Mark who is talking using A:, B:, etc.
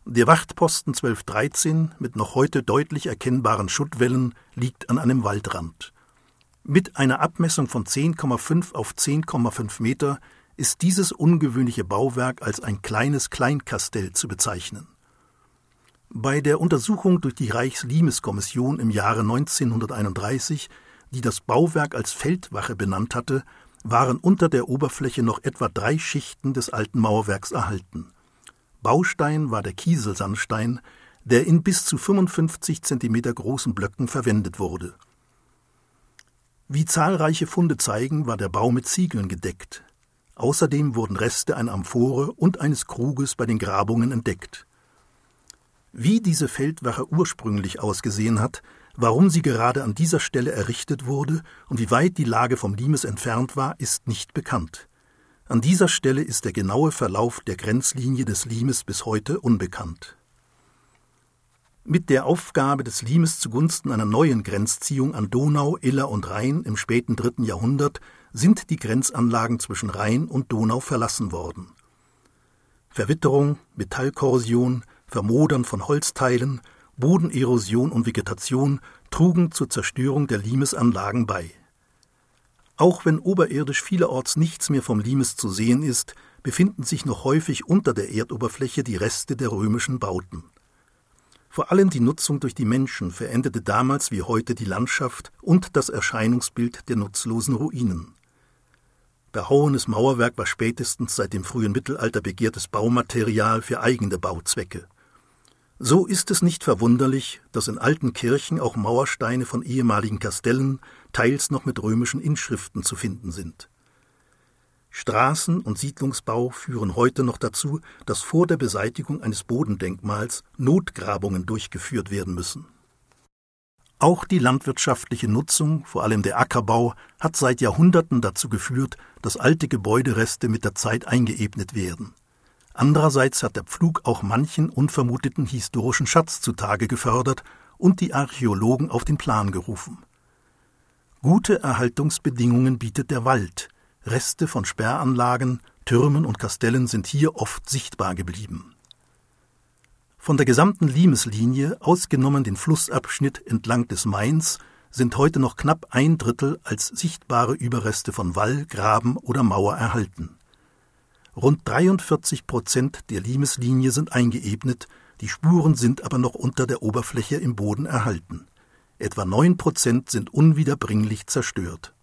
A: Der Wachtposten 1213 mit noch heute deutlich erkennbaren Schuttwellen liegt an einem Waldrand. Mit einer Abmessung von 10,5 auf 10,5 Meter ist dieses ungewöhnliche Bauwerk als ein kleines Kleinkastell zu bezeichnen. Bei der Untersuchung durch die Reichslimeskommission im Jahre 1931, die das Bauwerk als Feldwache benannt hatte, waren unter der Oberfläche noch etwa 3 Schichten des alten Mauerwerks erhalten. Baustein war der Kieselsandstein, der in bis zu 55 Zentimeter großen Blöcken verwendet wurde. Wie zahlreiche Funde zeigen, war der Bau mit Ziegeln gedeckt. Außerdem wurden Reste einer Amphore und eines Kruges bei den Grabungen entdeckt. Wie diese Feldwache ursprünglich ausgesehen hat, warum sie gerade an dieser Stelle errichtet wurde und wie weit die Lage vom Limes entfernt war, ist nicht bekannt. An dieser Stelle ist der genaue Verlauf der Grenzlinie des Limes bis heute unbekannt. Mit der Aufgabe des Limes zugunsten einer neuen Grenzziehung an Donau, Iller und Rhein im späten 3. Jahrhundert sind die Grenzanlagen zwischen Rhein und Donau verlassen worden. Verwitterung, Metallkorrosion, Vermodern von Holzteilen, Bodenerosion und Vegetation trugen zur Zerstörung der Limesanlagen bei. Auch wenn oberirdisch vielerorts nichts mehr vom Limes zu sehen ist, befinden sich noch häufig unter der Erdoberfläche die Reste der römischen Bauten. Vor allem die Nutzung durch die Menschen veränderte damals wie heute die Landschaft und das Erscheinungsbild der nutzlosen Ruinen. Behauenes Mauerwerk war spätestens seit dem frühen Mittelalter begehrtes Baumaterial für eigene Bauzwecke. So ist es nicht verwunderlich, dass in alten Kirchen auch Mauersteine von ehemaligen Kastellen, teils noch mit römischen Inschriften zu finden sind. Straßen- und Siedlungsbau führen heute noch dazu, dass vor der Beseitigung eines Bodendenkmals Notgrabungen durchgeführt werden müssen. Auch die landwirtschaftliche Nutzung, vor allem der Ackerbau, hat seit Jahrhunderten dazu geführt, dass alte Gebäudereste mit der Zeit eingeebnet werden. Andererseits hat der Pflug auch manchen unvermuteten historischen Schatz zutage gefördert und die Archäologen auf den Plan gerufen. Gute Erhaltungsbedingungen bietet der Wald. Reste von Sperranlagen, Türmen und Kastellen sind hier oft sichtbar geblieben. Von der gesamten Limeslinie, ausgenommen den Flussabschnitt entlang des Mains, sind heute noch knapp 1/3 als sichtbare Überreste von Wall, Graben oder Mauer erhalten. Rund 43% der Limeslinie sind eingeebnet, die Spuren sind aber noch unter der Oberfläche im Boden erhalten. Etwa 9% sind unwiederbringlich zerstört.